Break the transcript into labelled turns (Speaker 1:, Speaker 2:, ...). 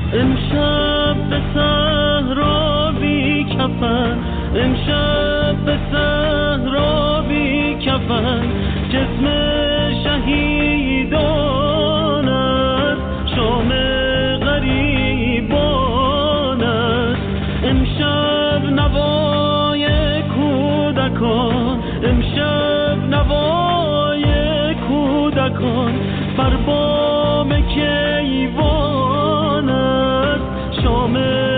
Speaker 1: امشب به صحرا بی کفن، امشب به صحرا بی کفن، جسم شهیدان است، شام غریبان است. امشب نوای کودکان، امشب نوای کودکان بر بام کیوان است، شام